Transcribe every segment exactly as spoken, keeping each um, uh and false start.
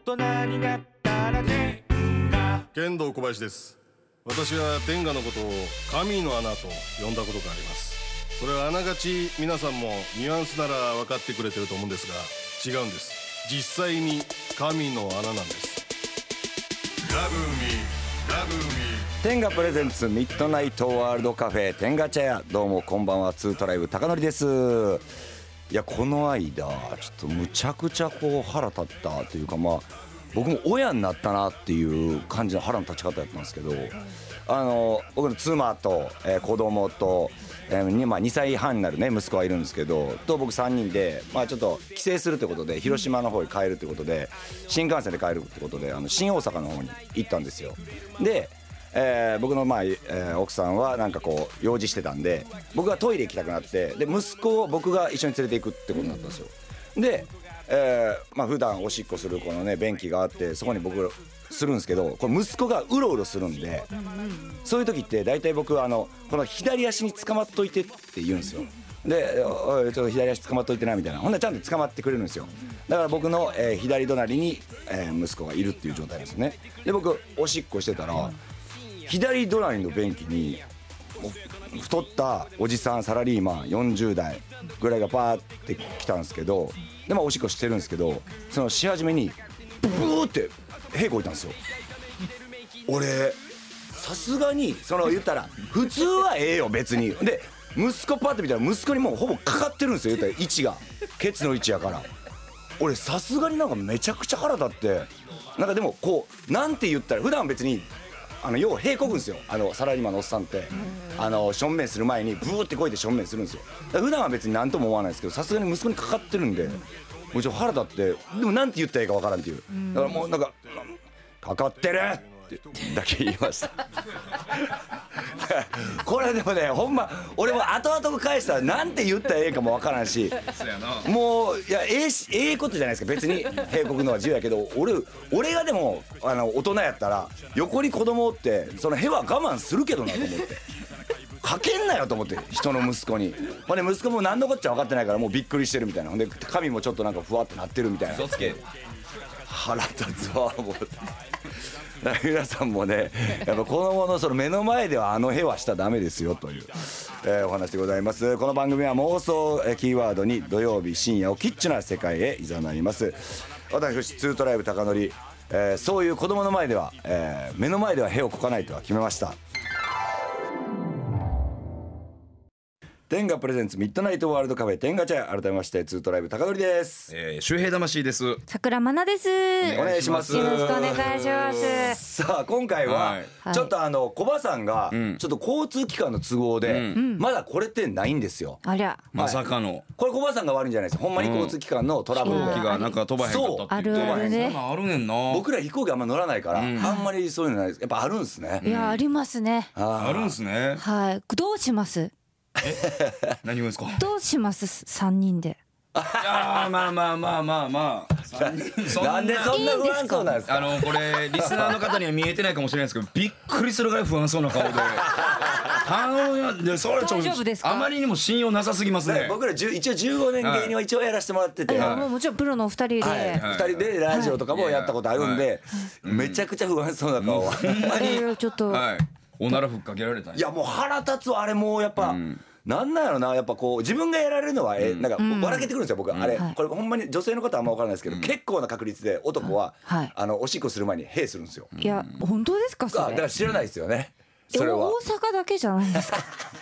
人になったら天下。 剣道小林です。私は天下のことを神の穴と呼んだことがあります。それはあながち皆さんもニュアンスなら分かってくれてると思うんですが、違うんです。実際に神の穴なんです。ラブミラブミ天下プレゼンツミッドナイトワールドカフェ天下茶屋。どうもこんばんは、ツートライブ高典です。いやこの間ちょっとむちゃくちゃこう腹立ったというか、まあ僕も親になったなっていう感じの腹の立ち方やったんですけど、あの僕の妻と、えー、子供と、えーにまあ、にさいはんになるね息子がいるんですけど、と僕さんにんで、まあ、ちょっと帰省するということで広島の方に帰るということで、新幹線で帰るってことであの新大阪の方に行ったんですよ。でえー、僕の、まあえー、奥さんはなんかこう用事してたんで、僕がトイレ行きたくなって、で息子を僕が一緒に連れて行くってことになったんですよ。で、えーまあ、普段おしっこするこのね便器があって、そこに僕するんですけど、これ息子がうろうろするんで、そういう時って大体僕あのこの左足に捕まっといてって言うんですよ。でおいちょっと左足捕まっといてなみたいな、ほんならちゃんと捕まってくれるんですよ。だから僕の、えー、左隣に、えー、息子がいるっていう状態なんですよね。で僕おしっこしてたら、左隣の便器に太ったおじさんサラリーマンよんじゅうだいぐらいがバーって来たんですけど、でまあおしっこしてるんですけど、そのし始めにブーって屁こいたんですよ。俺さすがにその言ったら普通はええよ別に。で息子パッて見たら息子にもうほぼかかってるんですよ、言ったら位置がケツの位置やから。俺さすがになんかめちゃくちゃ腹立って、なんかでもこうなんて言ったら、普段別にあのよう屁こくんですよ、あのサラリーマンのおっさんって。あのしょんべんする前にブーってこいてしょんべんするんですよ。だから普段は別に何とも思わないですけど、さすがに息子にかかってるんでもうちょっと腹立って、でもなんて言ったらいいかわからんっていう、だからもうなんかかかってるってだけ言いましたこれでもねほんま俺も後々返したらなんて言ったらええかもわからんし、もういやええしええことじゃないですか、別に閉国のは自由やけど、俺俺がでもあの大人やったら横に子供ってそのへは我慢するけどなと思って、かけんなよと思って、人の息子に。ほんで息子も何のこっちゃ分かってないからもうびっくりしてるみたいな。ほんで髪もちょっとなんかふわってなってるみたいな。 嘘つけ。 腹立つわ思って。だから皆さんもねやっぱ子供のその目の前ではあのへはしたらダメですよという、えー、お話でございます。この番組は妄想キーワードに土曜日深夜をキッチュな世界へ誘います。私ツートライブ高典、えー、そういう子供の前では、えー、目の前ではへをこかないとは決めました。天下プレゼンツミッドナイトワールドカフェ天下茶屋、改めましてツートライブ高典です。 えー、周平魂です。 桜まなです。 お願いします。 よろしくお願いします。 さあ今回は、はい、ちょっとあのコバさんが、うん、ちょっと交通機関の都合で、うん、まだこれってないんですよ。 ありゃ、 まさかの、はい、 これコバさんが悪いんじゃないです。ほんまに交通機関のトラブルで、 飛行機がなんか飛ばへんかったって言って。 あるあるね。 そんなんあるねんな。 僕ら飛行機あんま乗らないから、うん、あんまりそういうのないです。やっぱあるんですね。 いやありますね。 あ, あるんすね。 はい。どうします？ え何をですか？ どうしますさんにんで。 いやまあまあまあまあまあさんにんそんな、 なんでそんな不安そうなんですか？ あのこれリスナーの方には見えてないかもしれないですけど、びっくりするぐらい不安そうな顔で頼むよ。それちょっとあまりにも信用なさすぎますね。 僕ら一応じゅうごねん芸人は一応やらせてもらってて、 はい、もうもちろんプロのお二人で、 はい、ふたりでラジオとかもやったことあるんで、はい、めちゃくちゃ不安そうな顔は、 ほんまにちょっと、 はい、おならふっかけられたんや。 いやもう腹立つわあれ。もうやっぱ、うん、なんなんやろな、やっぱこう自分がやられるのはえ、うん、なんか笑けてくるんですよ僕、うん、あれ、はい、これほんまに女性の方はあんま分からないですけど、うん、結構な確率で男は、はい、あのおしっこする前にへするんですよ。 いや本当ですかそれ？ だから知らないですよね、それは。 大阪だけじゃないですか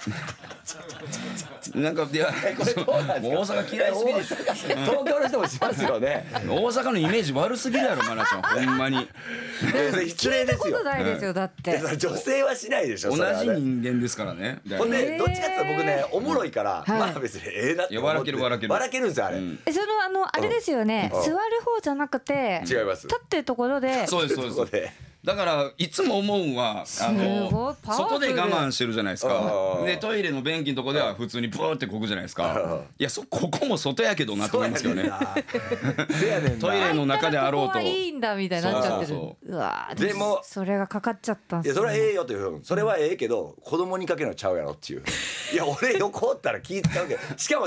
なんかいやこれどうなんですか？大阪嫌いすぎです。 東京の人もしますよね。 大阪のイメージ悪すぎるやろマナちゃん、ほんまに。 失礼ですよ。 聞いたことないですよ、だって。 女性はしないでしょ。 同じ人間ですからね。 ほんでどっちかっていうと僕ねおもろいから、まあ別にええなって思って。笑ける笑ける笑けるんですよあれ。 えそのあのあれですよね、座る方じゃなくて違います。 立ってるところで。 そうですそうです。だからいつも思うんはあの外で我慢してるじゃないですか。でトイレの便器のとこでは普通にブーってこくじゃないですか。いやそここも外やけどなと思いますよね。トイレの中であろうと。 ここはいいんだみたいになっちゃってる。 そうそうそう。 うわでもそれがかかっちゃったんです。 いやそれはええよという、それはええけど子供にかけるのちゃうやろっていう。いや俺横おったら気使うけど、しかもその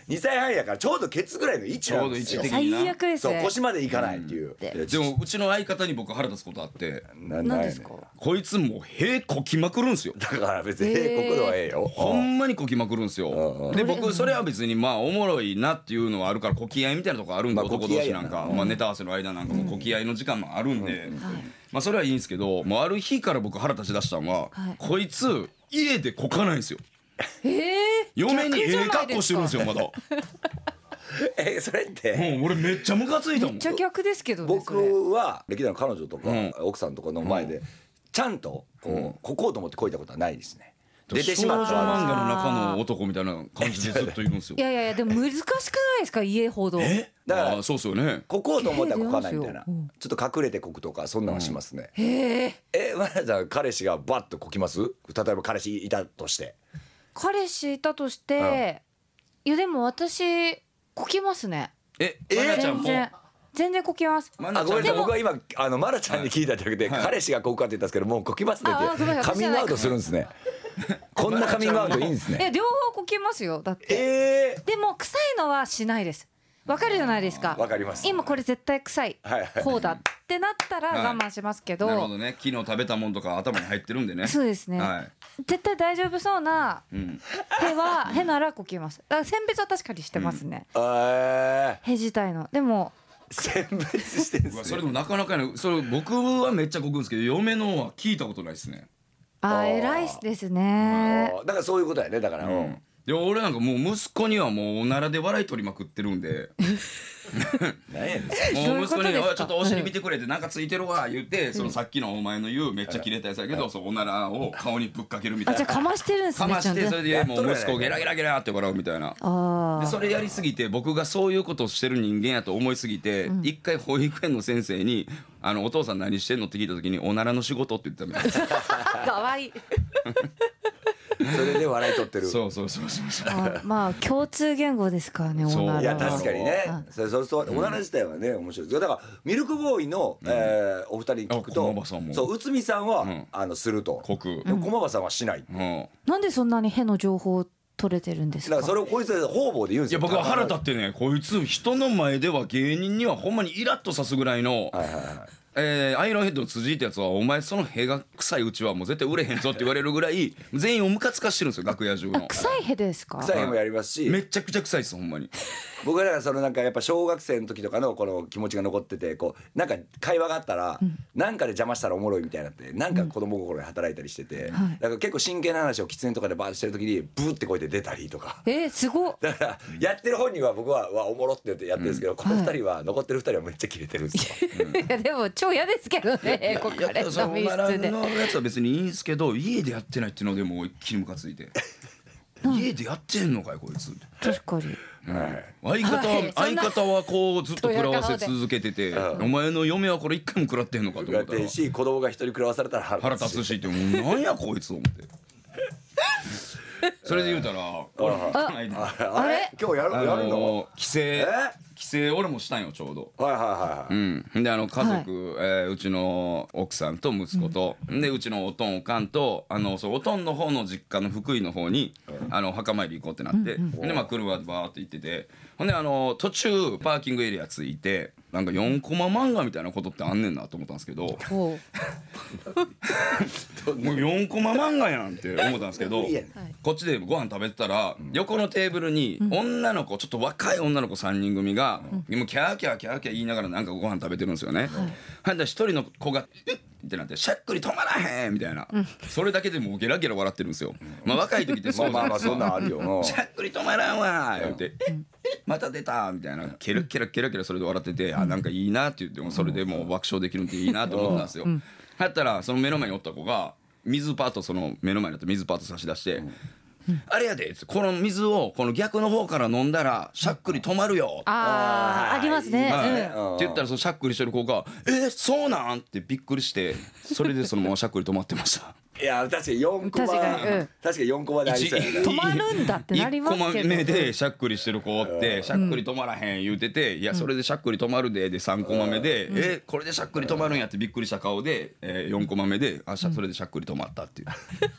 にさいはんやからちょうどケツぐらいの位置なんですよ。 ちょうど位置的にな最悪ですそうね。 腰までいかないっていう、 うんででもうちの相方に僕腹立つことあって、 な何ですか。 こいつもう屁こきまくるんすよ。 だから別に英国のはええよ、 ほんまにこきまくるんすよ。で僕それは別にまあおもろいなっていうのはあるからこき合いみたいなとこあるんで、 まあ男同士なんか、 こき合いやなまあネタ合わせの間なんかもこき合いの時間もあるんで、まあそれはいいんですけど、もうある日から僕腹立ち出したのは、 はいこいつ家でこかないんですよ。 えー、 嫁にええ格好してるんですよ。 よまだ。 えそれってもう俺めっちゃムカついたもんめっち。ゃ逆ですけどね。それ僕は歴代の彼女とか、 うん奥さんとかの前でちゃんとこう、 うんここうと思ってこいたことはないですね。出てしまった少女ら漫画の中の男みたいな感じでずっといるんですよい。やいやいやでも難しくないですか家ほど。 えだからあそうっすよね。 ここうと思ったらこかないみたいな、 うんちょっと隠れてこくとかそんなのはしますね、 へえ。 えマナさん彼氏がバッとこきます？例えば彼氏いたとして彼氏いたとして、いやでも私こきますね。 えマナちゃんも全然全然こきます。 マナちゃんあごめんなさいも僕は今あのマナちゃんに聞いたんじゃなくて、 はい彼氏がこくかって言ったんですけどもうこきますねあごめんなさいってカミングアウトするんですねこんなカミングアウトいいんですねえ両方こきますよだって。 えでも臭いのはしないです。わかるじゃないですか。 わかります今これ絶対臭いはいはい方だってなったら我慢しますけど。 なるほどね。昨日食べたもんとか頭に入ってるんでね。 そうですね、 はい。 絶対大丈夫そうなうん。 毛は毛ならこきます。だから選別は確かにしてますね、 ー、え毛自体の。でもー、選別してるんですねうわそれでもなかなかね、それ僕はめっちゃこくんですけど、嫁のは聞いたことないですね。 あーあー偉いですね。 だからそういうことやねだから、 うん。で俺なんかもう息子にはもうおならで笑い取りまくってるんで、 何やねんもう息子にどういうことですかおいちょっとお尻見てくれってなんかついてるわ言って、そのさっきのお前の言うめっちゃ切れたやつやけど、そうおならを顔にぶっかけるみたいな。 あじゃあかましてるんですね。 かましてちゃんとそれでもう息子ゲラゲラゲラって笑うみたいな。 あーでそれやりすぎて僕がそういうことをしてる人間やと思いすぎて、一回保育園の先生にあのお父さん何してんのって聞いた時におならの仕事って言ったみたいです。 かわいい。 それで笑い取ってるそうそうそうそうそう。 あまあ共通言語ですからね。 そうオナラはいや確かにねうんそれそうそうおなら自体はね面白いですだからミルクボーイの、えーお二人に聞くあと駒場さんもそう内海さんは、 んあのするとコク。 でも駒場さんはしない、 うん。 なんでそんなにへの情報を取れてるんですか。 だからそれをこいつは方々で言うんですよいや僕は腹立ってね、こいつ人の前では芸人にはほんまにイラッとさすぐらいの、 はいはいはいえーアイロンヘッドの辻ってやつはお前その屁が臭いうちはもう絶対売れへんぞって言われるぐらい全員をムカつかしてるんですよ楽屋中あの。 臭いへですか。 臭いもやりますしめっちゃくちゃ臭いですほんまに。 僕はだからそのなんかやっぱ小学生の時とかのこの気持ちが残っててこうなんか会話があったらなんかで邪魔したらおもろいみたいなってなんか子供心で働いたりしててだから結構真剣な話を喫煙とかでバーッとしてる時にブーって声で出たりとかえー、すごっ。 だからやってる本人は僕はわおもろって言ってやってるんですけどこの二人は残ってる二人はめっちゃキレてるんですよいやでも超嫌ですけどね。ここからいやその密おなら室で。 のやつは別にいいんですけど家でやってないっていうのでもう一気にムカついて家でやってんのかいこいつ。 確かに。 相方は、 はいそんな相方はこうずっと食らわせ続けてて、お前の嫁はこれ一回も食らってんのかと思やっったらてるし子供が一人食らわされたら腹腹立つしってもうなんやこいつと思ってそれで言うたら俺もこの間あれ今日やるあやるのの帰省え帰省俺もしたんよちょうど。 はいはいはいうん、であの家族、えーうちの奥さんと息子と、でうちのおとんおかんとあのそうおとんの方の実家の福井の方に、あの墓参り行こうってなって、でまあ車でバーって行っててほんであの途中パーキングエリア着いてなんかよんコマ漫画みたいなことってあんねんなと思ったんですけどおうもうよんコマ漫画やんって思ったんですけどいいやんこっちでご飯食べてたら横のテーブルに女の子ちょっと若い女の子さんにん組がもうキャーキャーキャーキャー言いながらなんかご飯食べてるんですよね。ほんで一人の子が「えっ!」ってなって「しゃっくり止まらへん!」みたいなそれだけでもうゲラゲラ笑ってるんですよ。まあ若い時ってそうじゃないですか。 まあまあまあそんなんあるよしゃっくり止まらんわー言って「えっまた出た!」みたいなケラケラケラケラそれで笑っててあなんかいいなって言ってもそれでもう爆笑できるんでいいなと思ったんですよ。やったらその目の前におった子が水パートその目の前にあった水パート差し出して「あれやで」ってこの水をこの逆の方から飲んだらしゃっくり止まるよ。 あーありますね。 はいうんって言ったらそのしゃっくりしてる子が「えー、そうなん?」ってびっくりしてそれでそのまましゃっくり止まってました。 いや確かによんコマ確かにうん確かによんコマでありそうやね止まるんだってなりますけどいっコマ目でしゃっくりしてる子おってしゃっくり止まらへん言うてて「いやそれでしゃっくり止まるで」でさんコマ目で「えこれでしゃっくり止まるんや」ってびっくりした顔でえーよんコマ目で「あしゃそれでしゃっくり止まった」っていう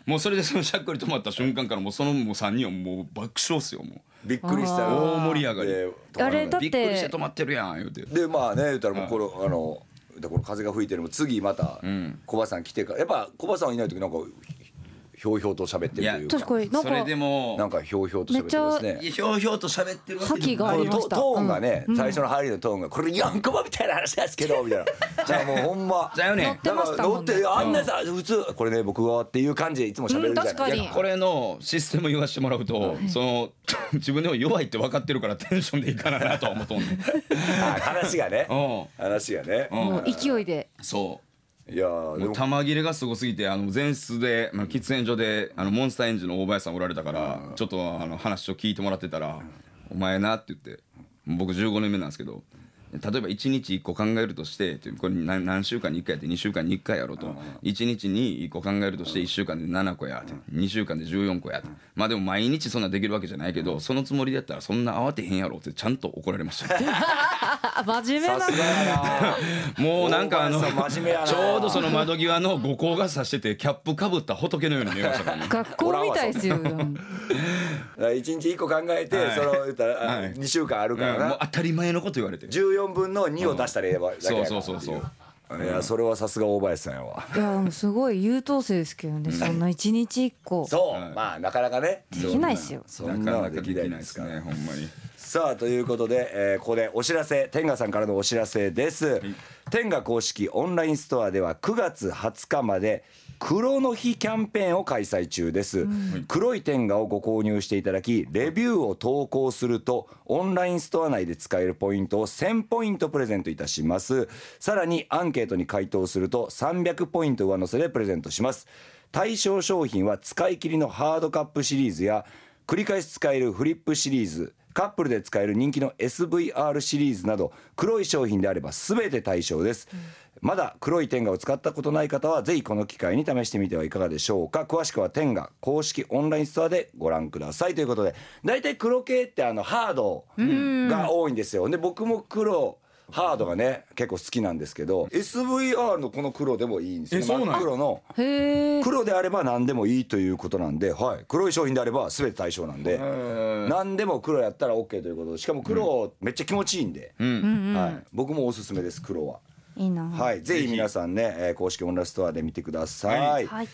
もうそれでそのしゃっくり止まった瞬間からもうそのもうさんにんはもう爆笑っすよ。もうびっくりした大盛り上がりであれだっびっくりしてて止まってるやん言うて。 でまあね言ったらもうこれあのでこの風が吹いてるのも次また小葉さん来てからやっぱ小葉さんいない時なんかひょうひょうと喋ってるというか確かになんそれかでもなんかひょうひょうと喋ってますね。 ひょうひょうと喋ってるわけ覇気があこのトりました。 トーンがね、 うん最初の入りのトーンがこれよんコマみたいな話ですけどみたいなじゃあもうほんまだよね。 乗ってましたもんね乗ってあんなさ普通これね僕はっていう感じでいつも喋るじゃないですか。 うん確かにこれのシステム言わしてもらうと、その自分でも弱いって分かってるからテンションでいかななとは思っとんねん。 あ話がねうん話がねもう勢いで。 そいやーう。 でももう玉切れがすごすぎてあの前室で、まあ、喫煙所であのモンスターエンジンの大林さんおられたからちょっとあの話を聞いてもらってたら「お前な」って言って僕じゅうごねんめなんですけど。例えばいちにちいっこ考えるとしてこれ何何週間にいっかいやってにしゅうかんにいっかいやろといちにちにいっこ考えるとしていっしゅうかんでななこやにしゅうかんでじゅうよんこやまあでも毎日そんなできるわけじゃないけどそのつもりでやったらそんな慌てへんやろってちゃんと怒られましたあ真面目なさすがやなもうなんかあの大林さん真面目やなちょうどその窓際の五光が差しててキャップかぶった仏のように見えましたからね学校みたいですよ。 いちにちいっこ考えてはいその言ったらはいあにしゅうかんあるからうんもうな当たり前のこと言われてじゅうよんぶんのにを出したらええわだけそうやからそうそうそういやそれはさすが大林さんやわいやもうすごい優等生ですけどね。そんな一日一個そうまあなかなかねできないっすよ。 そんなのはでなかなかきないですからねほんまにさあということで、えーここでお知らせ天賀さんからのお知らせです、天賀公式オンラインストアではくがつはつかまで黒の日キャンペーンを開催中です、黒い天賀をご購入していただきレビューを投稿するとオンラインストア内で使えるポイントをせんポイントプレゼントいたします。さらにアンケートに回答するとさんびゃくポイント上乗せでプレゼントします。対象商品は使い切りのハードカップシリーズや繰り返し使えるフリップシリーズカップルで使える人気の エスブイアール シリーズなど黒い商品であれば全て対象です、うん、まだ黒い天賀を使ったことない方はぜひこの機会に試してみてはいかがでしょうか。詳しくは天賀公式オンラインストアでご覧くださいということで大体黒系ってあのハードが多いんですよ。で僕も黒ハードがね結構好きなんですけど エスブイアール のこの黒でもいいんですよ。 えそうなん真っ黒のへえ。 黒であれば何でもいいということなんで、はい、黒い商品であれば全て対象なんで何でも黒やったら OK ということでしかも黒めっちゃ気持ちいいんで、 うんはい、僕もおすすめです黒は。 いいな。 はい、ぜひ皆さんね、えー公式オンラインストアで見てください、 はい。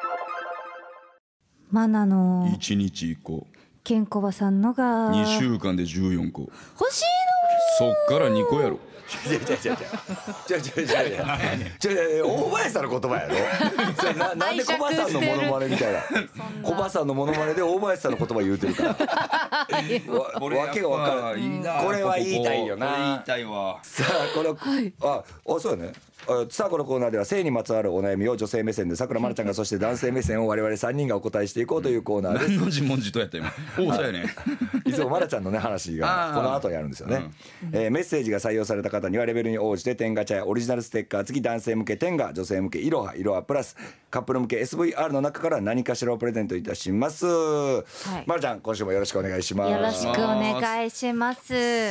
マナのいちにちいっこケンコバさんのがにしゅうかんでじゅうよんこ欲しいそっからにこやろ違う違う違う違う違う違う違う違う大林さんの言葉やろそれななんで小林さんのモノマネみたいな小林さんのモノマネで大林さんの言葉言うてるからわわけが分からんいいなこれは言いたいよなこれ言いたいわさあこの、ああそうやねあさあこのコーナーでは性にまつわるお悩みを女性目線でさくらまなちゃんがそして男性目線を我々さんにんがお答えしていこうというコーナーです何の自問自答やった今おおそうやねいつもまなちゃんのね話があーこの後にあるんですよね、えーメッセージが採用された方にはレベルに応じて天ガチャやオリジナルステッカー付き男性向け天ガ女性向けいろは色はプラスカップル向け エスブイアール の中から何かしらをプレゼントいたします、 いまなちゃん今週もよろしくお願いします。 よろしくお願いします。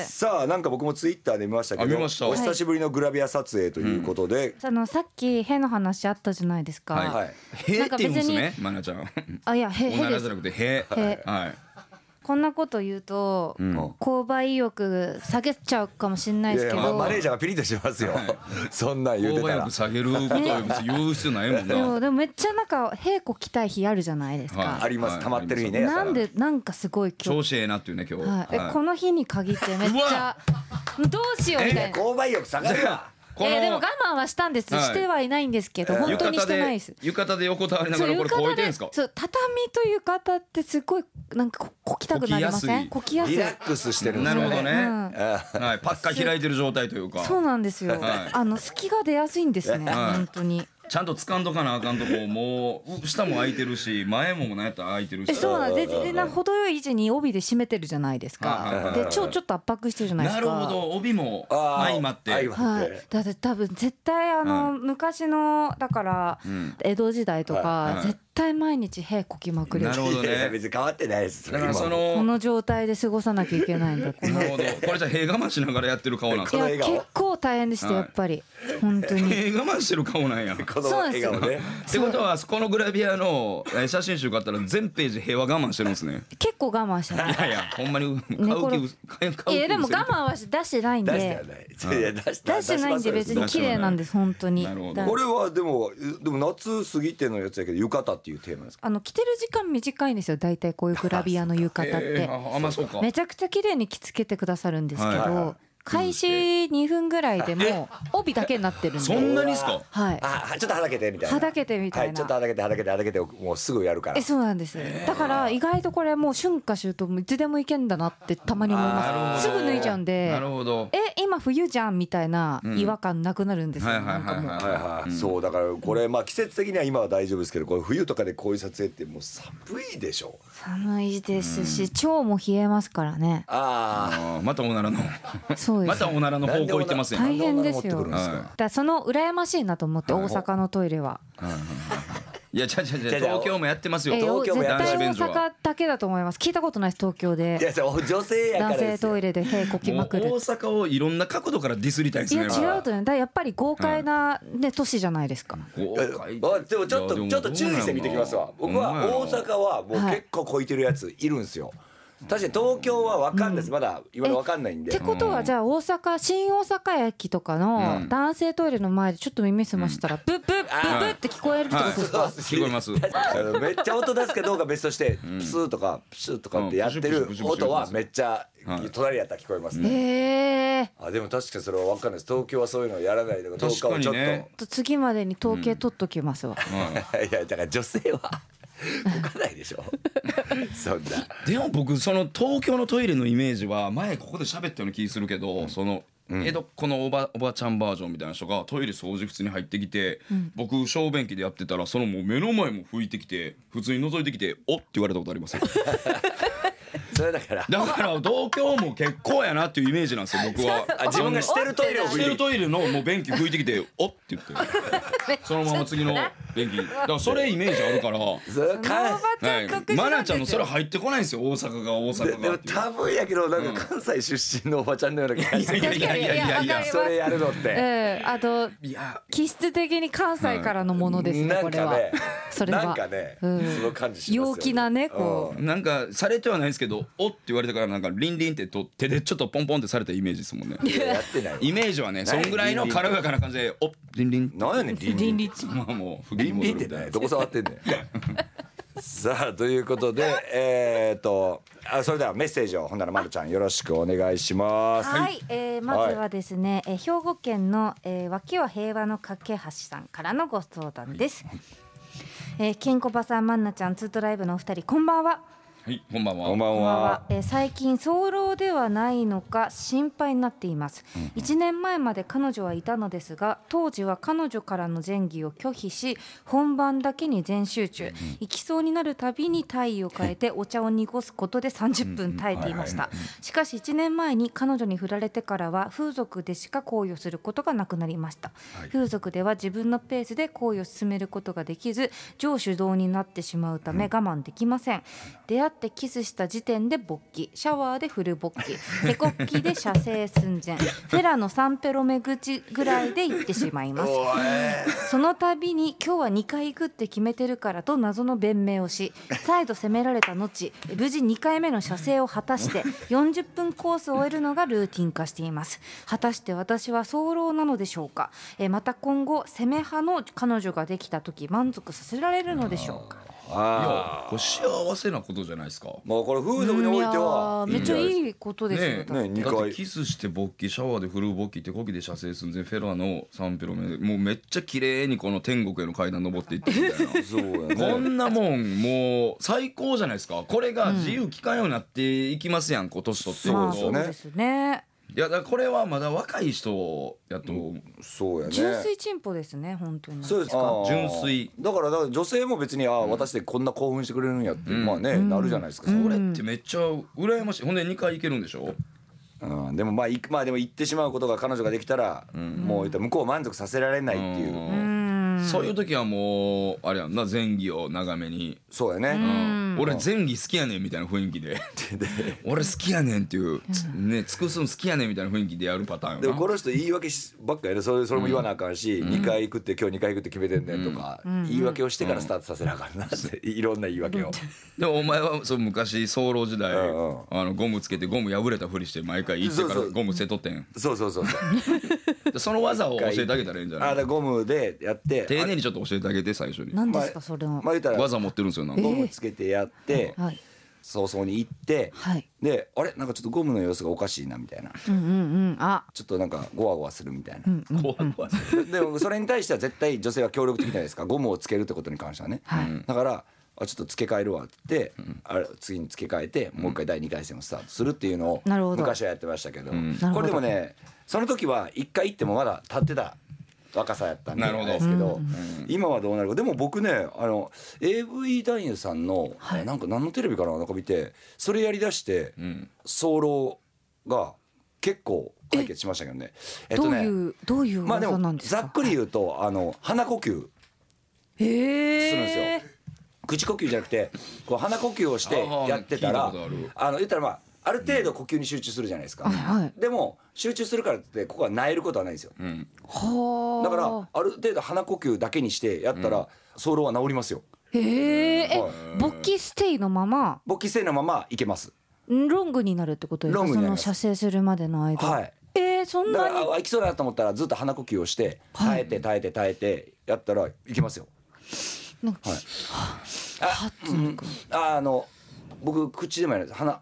さあなんか僕もツイッターで見ましたけどあ見ましたお久しぶりのグラビア撮影ということで、 あのさっきへの話あったじゃないですか。 はいはいへって言うんですねまなちゃんあいやへへですおならじゃ。なくてへへはいこんなこと言うと、購買意欲下げちゃうかもしれないいやいやですけど、 まマネージャーがピリッとしますよ、そんなん言うてたら購買力下げることは別に言う必要ないもんでなもでもめっちゃなんかへこきたい日あるじゃないですか。 はいあります溜まってる日ねなんでなんかすごい今日、 調子ええなっていうね今日はい、えはいこの日に限ってめっちゃどうしようみたいな。 購買意欲下がるわこのえーでも我慢はしたんです、 はいしてはいないんですけど本当にしてないです。 浴衣で横たわりながらこれこういてんすかそう畳と浴衣ってすごいなんかここきたくなりません？こきやすい。 リラックスしてるんですよねなるほどね、 うんはい、パッカ開いてる状態というかそうなんですよ、 はいあの隙が出やすいんですね、 はい本当に。 ちゃんと掴んどかなあかんとこもう下も開いてるし前もなんやったら開いてるしえそうなんでででな程よい位置に帯で締めてるじゃないですはいはいはいか。で腸ちょっと圧迫してるじゃないですか。 なるほど帯もあー相まって相まっはい、だって多分絶対あの、 はい昔のだから、 ん江戸時代とか、 はい絶対毎日屁こきまくる。 なるほどね。 いや別に変わってないです。 だからそこのの状態で過ごさなきゃいけないんだ。このなるほど。これじゃあ塀我慢しながらやってる顔なんですか。 いや結構大変でしたやっぱり本当に。 塀我慢してる顔なんや。 この笑顔ね。 ってことはこのグラビアの写真集買ったら全ページ平和我慢してるんですね。 結構我慢してない。 いやいやほんまに買う気う買う気ういやでも我慢は出してないんで。 出してはない。いや出し出してないんで別に綺麗なんです本当に。 なるほど。 これはでもでも夏過ぎてのやつやけど浴衣っていうテーマですか。 あの着てる時間短いんですよ大体こういうグラビアの浴衣って、 えー、ああまあそうか。 めちゃくちゃ綺麗に着付けてくださるんですけど、 はいはい開始にふんぐらいでも帯だけになってるんで。 そんなにですか。 はいあちょっとはだけてみたいな。 はだけてみたいな、 はい、ちょっとはだけてはだけてはだけてもうすぐやるから。 えそうなんです。だから意外とこれもう春夏秋冬いつでもいけんだなってたまに思います。すぐ脱いじゃうんで。 なるほど。 え今冬じゃんみたいな違和感なくなるんですよ。 はいはいはいはいはいはい、そうだからこれまあ季節的には今は大丈夫ですけど、これ冬とかでこういう撮影ってもう寒いでしょ。 寒いですし腸も冷えますからね。 ああまたおならのそうです。 またおならの方向行ってますよ。 大変ですよ。 なんでおなら持ってくるんですか。 だからその羨ましいなと思って大阪のトイレは。 いやちゃちゃちゃ東京もやってますよ。 え東京もやってます絶対大男子便所は阪だけだと思います。聞いたことないです東京あ。いでやそう女性やから男ですよ。 性トイレで屁こきもうまくる。 大阪をいろんな角度からディスりたいですね。 いや違うとね。だからやっぱり豪快なね都市じゃないですか。 豪え快あでもちょっとちょっと注意して見てきますわ。僕は大阪はもう結構こいてるやついるんですよ。確かに東京は分かんないです、まだ今の分かんないんで。 ってことはじゃあ大阪新大阪駅とかの男性トイレの前でちょっと耳すましたらブッブッブッブッって聞こえるってことですか。 聞こえます。 あのめっちゃ音出すかどうか別としてプスーとかプシューとかってやってる音はめっちゃ隣やったら聞こえますね。 へえ。 あでも確かにそれは分かんないです。東京はそういうのやらないとかどうかをちょっと、 ね、 次までに統計取っときますわ。 いやだから女性は動かないでしょそんな。 でも僕その東京のトイレのイメージは前ここで喋ったような気するけど、その江戸っ子のおばおばちゃんバージョンみたいな人がトイレ掃除普通に入ってきて、僕小便器でやってたらそのもう目の前も拭いてきて普通に覗いてきておって言われたことありますよ。 それだからだから東京も結構やなっていうイメージなんですよ僕は。 あ自分がしてるトイレをしてるトイレのもう便器拭いてきておって言ってそのまま次の便器だからそれイメージあるから、はそれかい、マナちゃんのそれ入ってこないんですよ大阪が大で阪でもがっていう。 多分やけどなんか関西出身のおばちゃんのような気がする。 いやいやいやいやいやそれやるのってええあといや気質的に関西からのものですね、 なんこれは。 かねそれはなんかね、 うんその感じしますよね。 陽気なねこう、 なんかされてはないんですけどおって言われてからなんかリンリンってと手でちょっとポンポンってされたイメージですもんね。 いややってないわ。 イメージはねそんぐらいの軽やかな感じでおリンリンなんやねんリンリン。 倫理まあもうリンリンってねどこ触ってんねん。さあということでえー、っとあそれではメッセージをほんならまるちゃんよろしくお願いします。 はい、えー、まずはですね、えー兵庫県の、えー、脇は平和の架け橋さんからのご相談です。えー、ケンコバさん、マンナちゃん、ツートライブのお二人、こんばんは。 はいこんばんは。 こんばんこんばんはは。 えー最近早漏ではないのか心配になっています。いちねんまえまで彼女はいたのですが、当時は彼女からの前戯を拒否し本番だけに全集中、行きそうになるたびに体位を変えてお茶を濁すことでさんじゅっぷん耐えていました。しかしいちねんまえに彼女に振られてからは風俗でしか行為をすることがなくなりました。風俗では自分のペースで行為を進めることができず上主導になってしまうため我慢できません。出会ってキスした時点で勃起、シャワーでフル勃起、手こきで射精寸前、フェラのサンペロ目口ぐらいで行ってしまいます。その度に今日はにかい行くって決めてるからと謎の弁明をし、再度責められた後無事にかいめの射精を果たしてよんじゅっぷんコースを終えるのがルーティン化しています。果たして私は早漏なのでしょうか。えまた今後攻め派の彼女ができた時満足させられるのでしょうか。 いあやこれ幸せなことじゃないですか。 もうこれ風俗においてはうんいやーめっちゃいいことですよ。 ねだってねにだってかいキスして勃起シャワーでフル勃起手こきで射精寸前フェラのサンペロ目もうめっちゃ綺麗にこの天国への階段登っていってるみたいなそうやこね。 んなもんもう最高じゃないですか。これが自由聞かんようになっていきますやん今年とってまあそうですよねそうですね。 いやだからこれはまだ若い人やとそうやね。 純粋進歩ですね本当に。 そうですか。 純粋だからだから女性も別にああ私でこんな興奮してくれるんやってまあねなるじゃないですか。 これってめっちゃ羨ましい。ほんでにかい行けるんでしょ。 うんでもまあいまあでも言ってしまうことが彼女ができたらもう言ったら向こうを満足させられないっていう。 うんそういう時はもうあれやんな、前儀を長めに、 そうやね、 うん俺前儀好きやねんみたいな雰囲気で俺好きやねんっていうね、尽くすの好きやねんみたいな雰囲気でやるパターンよな。 でもこの人言い訳しばっかりね、それそれも言わなあかんし、にかい行くって今日にかい行くって決めてんねんとか、言い訳をしてからスタートさせなあかんなっていろんな言い訳を。 でもお前はそう昔早漏時代、 うんうん、 あのゴムつけてゴム破れたふりして毎回行ってからゴム捨てとってん。 そうそうそうそうその技を教えてあげたらいいんじゃない。 あだゴムでやって丁寧にちょっと教えてあげて最初に。 何ですかそれは。 まあ言ったら技持ってるんですよなんか。 ゴムつけてやって、 はい、 早々に行って、 はい、 であれなんかちょっとゴムの様子がおかしいなみたいな、 うんうんうんあちょっとなんかゴワゴワするみたいな、 うんうん怖い怖い。 でもそれに対しては絶対女性は協力的じゃないですか、ゴムをつけるってことに関してはね、 はいだからあちょっと付け替えるわって言って、あれ次に付け替えてもう一回だいにかい戦をスタートするっていうのをなるほど昔はやってましたけど、 んこれでもねその時はいっかい行ってもまだ立ってた若さやったんでなるほどですけど、今はどうなるか。でも僕ねあの エーブイ 男優さんの、 はいなんか何のテレビかななんか見てそれやりだしてん早漏が結構解決しましたけどね。えっとねどういうどういうまあでも技なんですか。 ざっくり言うとあの鼻呼吸へするんですよえ。 口呼吸じゃなくてこう鼻呼吸をしてやってたらあー聞いたことあるあの言ったらまあある程度呼吸に集中するじゃないですか、 はいでも集中するからってここは萎えることはないんですよ、 はあ。 だからある程度鼻呼吸だけにしてやったら早漏は治りますよ。 へえ。えはい勃起ステイのまま勃起性のままいけます。 ロングになるってことですか。そのロングになります射精するまでの間。 はいえー、そんだなに。 からあいきそうだなと思ったらずっと鼻呼吸をしてはい耐えて耐えて耐えてやったらいけますよ。 なんかはいあ、うんああの僕口でもやるんです鼻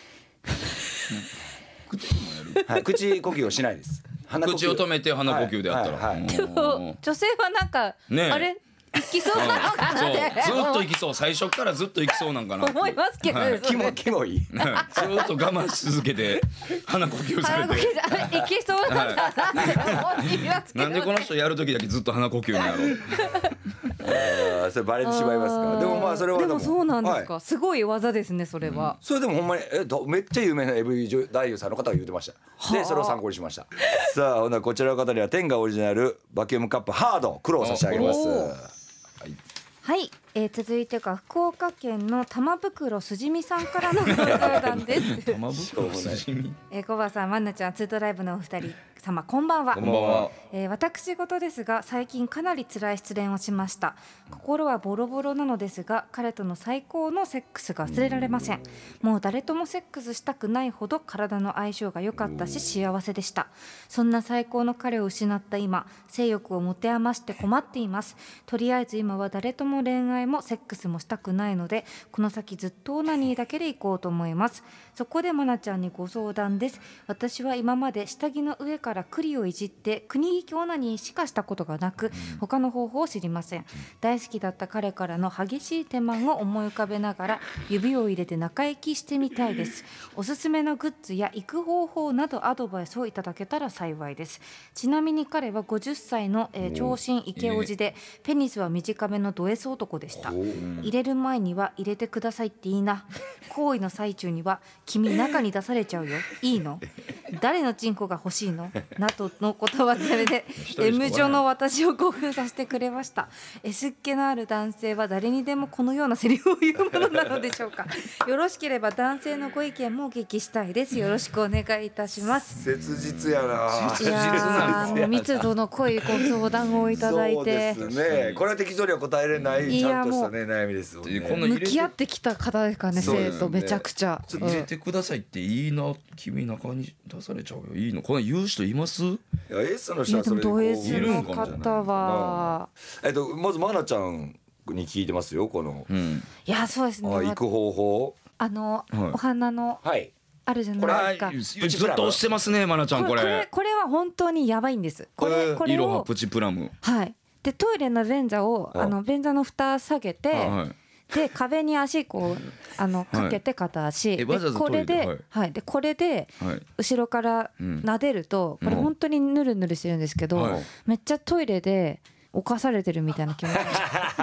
はい、口呼吸をしないです。鼻呼吸口を止めて鼻呼吸でやったら、 はいはいはいでも女性はなんか、 ねえあれ行きそうなのかそうなってずっと行きそう、最初からずっと行きそうなんかなって思いますけど、 はいキモキモい。 ずっと我慢し続けて鼻呼吸されて鼻呼吸じゃ行きそうなんだなって思いますけど、 なんでこの人やる時だけずっと鼻呼吸になるあーそれバレてしまいますか。でもまあそれはでもそうなんですか、 はいすごい技ですねそれは、 それでもほんまにえどめっちゃ有名な エーブイ 男優さんの方が言ってました。でそれを参考にしました。さあほなこちらの方には天下オリジナルバキュームカップハード黒を差し上げます。 おはい、えー、続いてが福岡県の玉袋すじみさんからのご相談です玉袋筋身えー、コバさん、マンナちゃん、ツートライブのお二人様こんばんは。 こんばんは。 えー私事ですが最近かなり辛い失恋をしました。心はボロボロなのですが彼との最高のセックスが忘れられません。もう誰ともセックスしたくないほど体の相性が良かったし幸せでした。そんな最高の彼を失った今、性欲を持て余して困っています。とりあえず今は誰とも恋愛もセックスもしたくないのでこの先ずっとオナニーだけでいこうと思います。そこでマナちゃんにご相談です。私は今まで下着の上から栗をいじって国引きオナニーしかしたことがなく他の方法を知りません。大好きだった彼からの激しい手間を思い浮かべながら指を入れて中行きしてみたいです。おすすめのグッズや行く方法などアドバイスをいただけたら幸いです。ちなみに彼はごじゅっさいの、えー長身イケオジでペニスは短めのド S 男でした。入れる前には入れてくださいっていいな、行為の最中には君中に出されちゃうよいいの、誰のチンコが欲しいのなどの言葉連れで M 女の私を興奮させてくれました。 S っ気のある男性は誰にでもこのようなセリフを言うものなのでしょうか。よろしければ男性のご意見もお聞きしたいです。よろしくお願いいたします。 切実やな。 いやー密度の濃いご相談をいただいて、 そうですね。これは適当には答えれないいやちゃんとしたね悩みですよね。 こんな向き合ってきた方ですからね、 そうですね生徒めちゃくちゃ。 ちょっと入れてくださいっていいな、君中に出されちゃうよいいの、こんなん言う人います？ いや S のいやでもド人はそれでこう S の方は、 えっとまずマナちゃんに聞いてますよこの、 うんいやそうですね。 あ行く方法。 あの、 はいお花のはい。 あるじゃこれないですか。 ずっと押してますねマナちゃんここれこれれこれは本当にやばいんです。これこれをイロハプチプラム、 はい。でトイレの便座をああの便座の蓋下げて、 はいで壁に足こうあのかけて片足、でえわざわざこれで、 トイレはいはい、でこれではい後ろからうん撫でると、これうん本当にヌルヌルしてるんですけど、 はいめっちゃトイレで犯されてるみたいな気持ち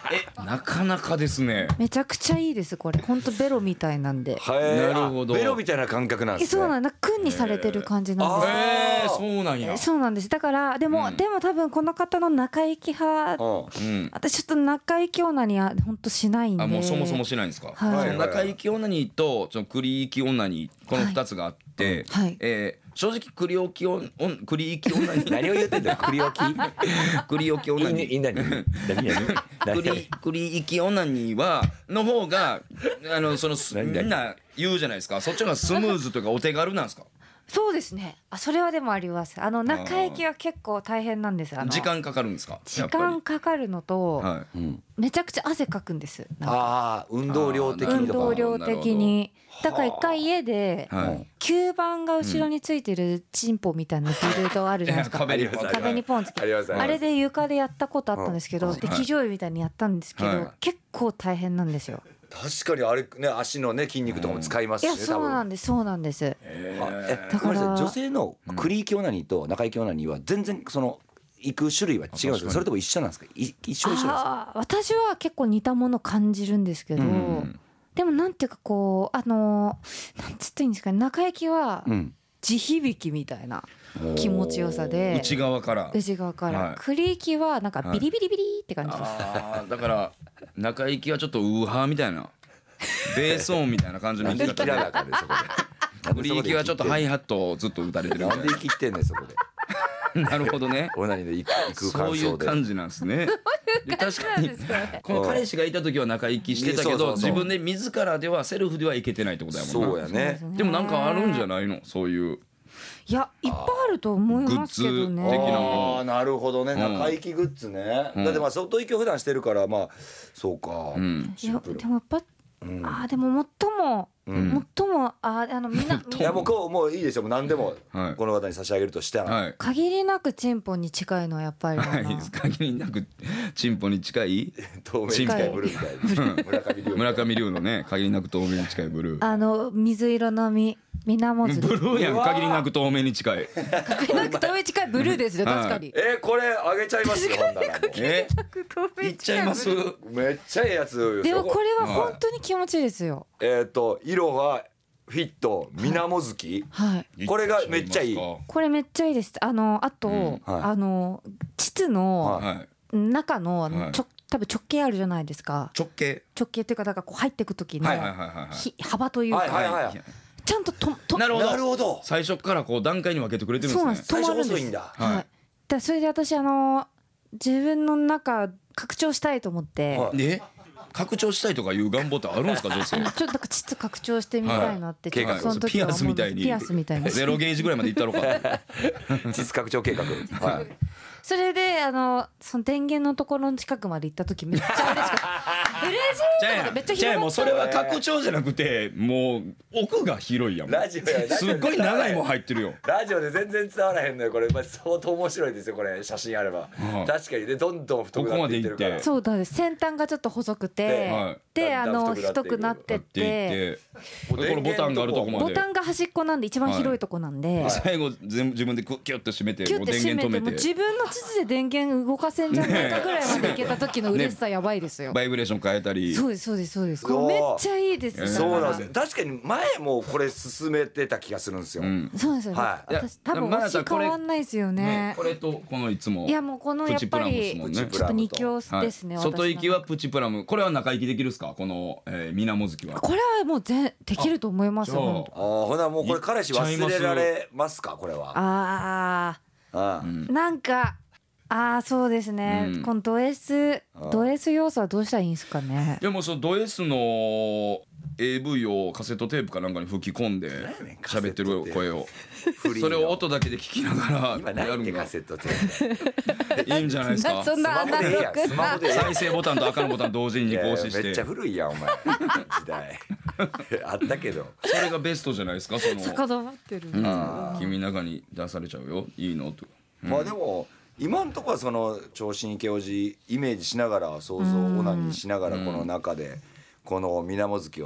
えなかなかですね。 めちゃくちゃいいですこれ。本当ベロみたいなんで。 はいなるほどベロみたいな感覚なんですね。 そうなんだ。訓にされてる感じなんです。 えー、そうなんや。 そうなんです。だからでも、 うんでも多分この方の中行き派、 うんうん私ちょっと中行きオナニーは本当しないんで。 あもうそもそもしないんですか。 はいその中行きオナニーとその栗行きオナニーこのふたつがあって、 はいえー正直栗置きオン栗行きオナニー何を言ってんだよ栗置き栗置きオナニーいい何何何栗栗行きオナニーはの方があのそのすみ何々 んな言うじゃないですか。そっちの方がスムーズというかお手軽なんですか。 そうですね。あそれはでもあります。あの中行きは結構大変なんです。あの時間かかるんですか。 時間かかるのと、 やっぱりはい。 めちゃくちゃ汗かくんです。なんかああ運動量的運にとか動量的に。だから一回家ではい吸盤が後ろについてるチンポみたいなビルドあるじゃないですか。 壁に壁にポンつけありますあれで床でやったことあったんですけど、 はいで騎乗位みたいにやったんですけど、 はい結構大変なんですよ。 確かにあれね足のね筋肉とかも使いますいしね多分やそうなんですそうなんです。 あえだからごめんなさい女性の栗行きオナニーと中行きオナニーは全然その行く種類は違うんですか。それとも一緒なんですか。い一緒一緒ですか。 あー私は結構似たもの感じるんですけど、 んでもなんていうかこうあのーなんつっていいんですかね、中行きはうん地響きみたいな気持ちよさで内側から。 内側から、 はい栗行きはなんかビリビリビリって感じです、 あーだから中行きはちょっとウーハーみたいなベース音みたいな感じのなんで生き生き方でらなあかんねんそこで。 栗行きはちょっとハイハットをずっと打たれてるみたないんで生きてんねんそこで。 なるほどね。 オナニーで行く行くそういう感想で。 感じなんですね。で確かにこの彼氏がいた時は中行きしてたけどそうそうそう自分で自らではセルフではいけてないってことやもんな。 そうやね。 でもなんかあるんじゃないのそういういやいっぱいあると思いますけどグッズ的ね。 なもああなるほどね。 ん中行きグッズね。 うんだってまあ外行きを普段してるからまあそうか。 うんいやでもやっぱ、 うんあーでも最も、 ん最もあーあのみんなみんないやもうこうもういいですよ。もう何でもはいこの方に差し上げるとしたら。 はい限りなくチンポに近いのはやっぱりあの、 はい限りなくチンポに近い透明に近いブルーみたいな。村上龍。 村上龍のね限りなく透明に近いブルーあの水色のみみなもずブルーやん限りなく透明に近い限りなく透明近いブルーですね、 はい確かに。 えーこれあげちゃいますよ。ほんならもうえいっちゃいますめっちゃええやつ。 でもこれは本当に気持ちいいですよ。 えっと色はフィットみなもずき。 はい。 これがめっちゃいい。 これめっちゃいいです。あのあと、 うんはいあの膣のはい中のあのはいちょ多分直径あるじゃないですか。 直径直径っていうかだからこう入っていく時のはいはいはいはいはいひ幅というか、 はいはいはい。 ちゃんとととなるほどなるほど。 最初からこう段階に分けてくれてるんでねそうなんですす。 最初止まるんです細いんだ。 はい。だからそれで私あの自分の中拡張したいと思って、 はいで拡張したいとかいう願望ってあるんですか女性ちょっとなんか膣拡張してみたいなって、 はいちょっとその時ピアは思いますスみたいにピアスみたいな。 ゼロゲージぐらいまでいったろか実拡張計画。はい。 それであのその電源のところの近くまで行った時めっちゃ嬉しかった嬉しいじゃあめっちゃじゃあもう広がったそれは拡張じゃなくてもう奥が広いやんラジオや。 すっごい長いもん入ってるよラジオで全然伝わらへんのよこれ。まあ相当面白いですよこれ写真あれば。 うん確かにねどんどん太くなっていってるから。 ここまで行ってそうだね、先端がちょっと細くて、 はいであだんだんの太くなっていく太くなってっっていってこのボタンがあるとこまでボタンが端っこなんで一番広いとこなんで、 最後全部自分でキュッと締めてキュッてもう電閉めてもう源止めて自分の膣で電源動かせんじゃないかぐらいまでいけた時の嬉しさやばいですよ、 バイブレーション変えたりそうですそうですそうです。 うわこれめっちゃいいです。 そうなんですよ。 よ。確かに前もこれ進めてた気がするんですよ。 うんそうですよね。 はい私多分いや推し変わんないですよねね。 これとこのいつもいやもうこのやっぱりプチプラムですもんねちょっと二強はいですね。 外行き私のはプチプラムこれは中行きできるっすかこのえーみなもずきはこれはもう全できると思いますよ。 じゃあ本当ああほなもうこれ彼氏忘れられますかこれは。 あああなんかああそうですね。 うんこのド S ド S 要素はどうしたらいいんですかね。 でもそのド S の エーブイ をカセットテープかなんかに吹き込んで喋ってる声をフリーのそれを音だけで聞きなが今らやるんが何ってカセットテープ。 いいんじゃないですかそんなアナログスマホでええやん。 再生ボタンと赤のボタン同時にいやいや更新してめっちゃ古いやんお前時代あったけど。 それがベストじゃないですかその遡ってる。 うん君の中に出されちゃうよいいのとまあでも今んとこはその長身池叔父イメージしながら想像オナニーしながらこの中でこの水面月を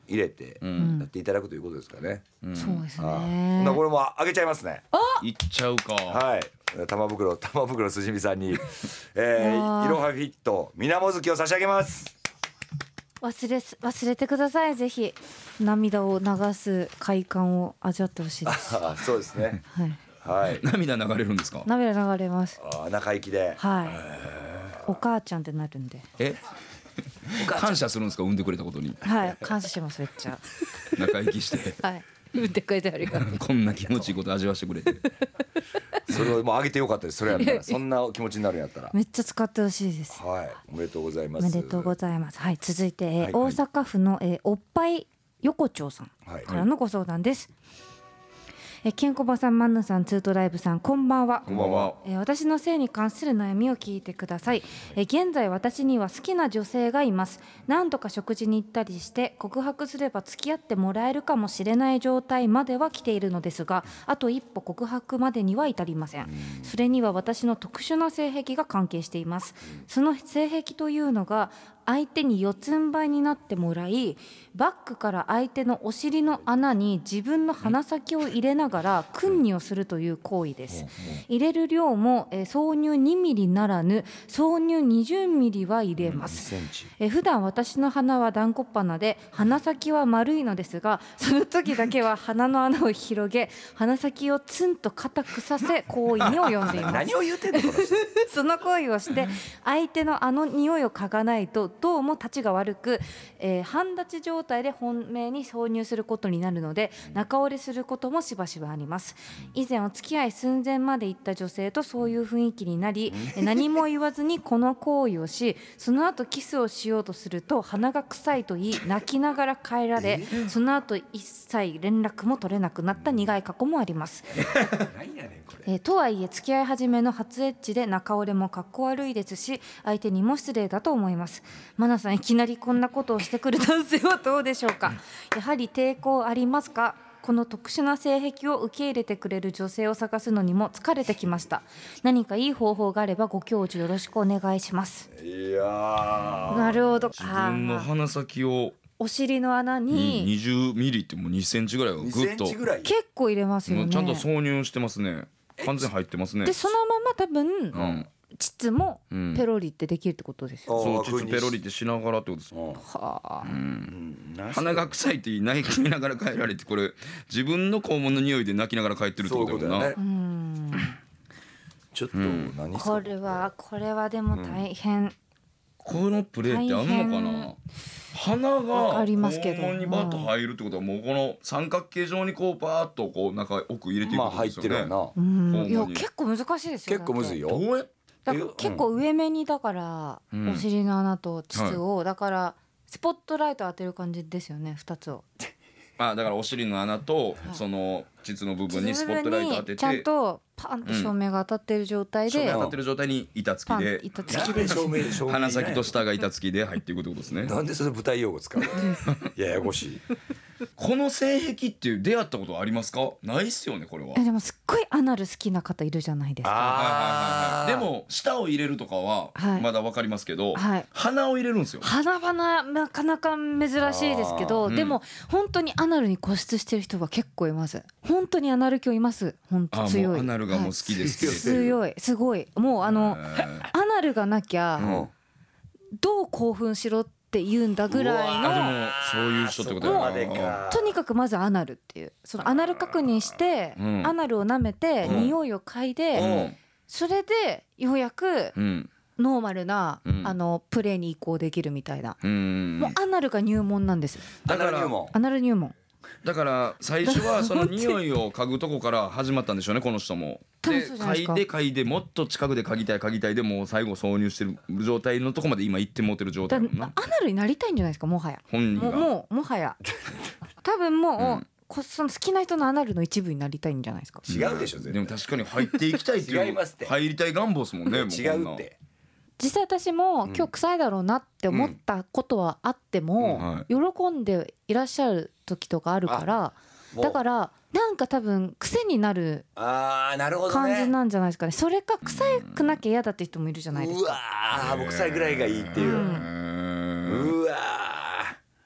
入れてんやっていただくということですかね、 そうですあねあこれもあげちゃいますね。 いっちゃうか。 はい玉袋玉袋すじみさんに、えー、いろはフィットみなもずきを差し上げます。 忘れす忘れてください。ぜひ涙を流す快感を味わってほしいですあそうですねはいはい涙流れるんですか。 涙流れます。 あ中行きではいお母ちゃんってなるんでえ感謝するんですか、産んでくれたことに。 はい感謝しますめっちゃ仲良きしてはい産んでくれてありがとうこんな気持ちいいこと味わわせてくれて。 それをもうあげてよかったです。それやったらそんな気持ちになるんやったらめっちゃ使ってほしいです。 はいおめでとうございます。 おめでとうございます。はい続いて、えーはい大阪府の、えーおっぱい横丁さんはいからのご相談です。えーケンコバさんマンヌさんツートライブさんこんばんは。 こんばんは。 えー私の性に関する悩みを聞いてください。えー現在私には好きな女性がいます。何度か食事に行ったりして告白すれば付き合ってもらえるかもしれない状態までは来ているのですが、あと一歩告白までには至りません。それには私の特殊な性癖が関係しています。その性癖というのが相手に四つん這いになってもらい、バックから相手のお尻の穴に自分の鼻先を入れながら訓にをするという行為です。入れる量も、えー挿入にミリならぬ挿入にじゅうミリは入れまにす。 センチえー普段私の鼻は団子っ鼻で鼻先は丸いのですが、その時だけは鼻の穴を広げ鼻先をツンと硬くさせ行為に及んでいます。 何を言うてんのこの人その行為をして相手のあの匂いを嗅がないとどうも立ちが悪く、えー半立ち状態で本命に挿入することになるので仲折れすることもしばしばあります。以前お付き合い寸前まで行った女性とそういう雰囲気になり、えー何も言わずにこの行為をし、その後キスをしようとすると鼻が臭いと言い泣きながら帰られ、その後一切連絡も取れなくなった苦い過去もあります。 何やねんこれえーとはいえ付き合い始めの初エッチで仲折れもかっこ悪いですし、相手にも失礼だと思います。マナさんいきなりこんなことをしてくる男性はどうでしょうか。やはり抵抗ありますか。この特殊な性癖を受け入れてくれる女性を探すのにも疲れてきました。何かいい方法があればご教授よろしくお願いします。 いやーなるほど。 自分のあー鼻先をお尻の穴にににじゅうミリってもうにセンチぐらいをグにッとセンチぐらい結構入れますよね。 もうちゃんと挿入してますね。完全入ってますね。 でそのまま多分、 うん膣もうんペロリってできるってことですよ。 そうあー膣ペロリってしながらってことです。 うんはあ。 うん鼻が臭いって泣きながら帰られて、これ自分の肛門の匂いで泣きながら帰ってるってことだもんな。 そういうことだよねうんちょっと何これはこれはでも大変、 このプレーってあんのかな。鼻がわかりますけど肛門にバッと入るってことはもうこの三角形状にこうバーッとこう中奥入れていくまあ入っってことですよね。 てるよなうん肛門にいや結構難しいですよ。 結構むずいよ。 よどうやっだから結構上目にだから、 うんお尻の穴と膣を、だからスポットライト当てる感じですよね、二つを。 あ、だからお尻の穴とその膣の部分にスポットライト当てて、 ちゃんとパンと照明が当たってる状態で、 照明当たってる状態に板付パンきで板付きなんで照明照明鼻先と下が板付きで入っていくってことですね。 なんでそれ舞台用語使うのややこしいこの性癖っていう出会ったことありますか。ないっすよねこれは。 えでもすっごいアナル好きな方いるじゃないですか。 あーでも舌を入れるとかははいまだわかりますけど、 はい鼻を入れるんですよ。 花々なかなか珍しいですけど、 あーでも本当にアナルに固執してる人が結構います。本当にアナル教います。本当あ、 強い。 もうアナルがもう好きですけど、 はい強いすごいもうあのえーアナルがなきゃ、 うんどう興奮しろって言うんだぐらいのあ、でもそういう人ってことそこまだよな。 でかとにかくまずアナルっていうそのアナル確認して、 うんアナルを舐めて、 うん匂いを嗅いで、 うんそれでようやくうんノーマルな、 うんあのプレーに移行できるみたいな、 うんもうアナルが入門なんですよ。 だからアナル入門アナル入門だから最初はその匂いを嗅ぐとこから始まったんでしょうねこの人も。 多分でそうじゃないですか嗅いで嗅いでもっと近くで嗅ぎたい嗅ぎたいでもう最後挿入してる状態のとこまで今行って持ってる状だ態だもんなアナルになりたいんじゃないですかもはやもう本人が。 もうもはや多分もう、 うんこその好きな人のアナルの一部になりたいんじゃないですか。 違うでしょ絶でも確かに入っていきたいっていう違いますって入りたい願望ですもんね。もう対違うって実際私も今日臭いだろうなって思ったことはあっても、 うん喜んでいらっしゃる時とかあるからもうだからなんか多分癖になるあーなるほど感じねなんじゃないですかね。それか臭くなきゃ嫌だって人もいるじゃないですうわか。 ーもう臭いぐらいがいいっていううーんうわ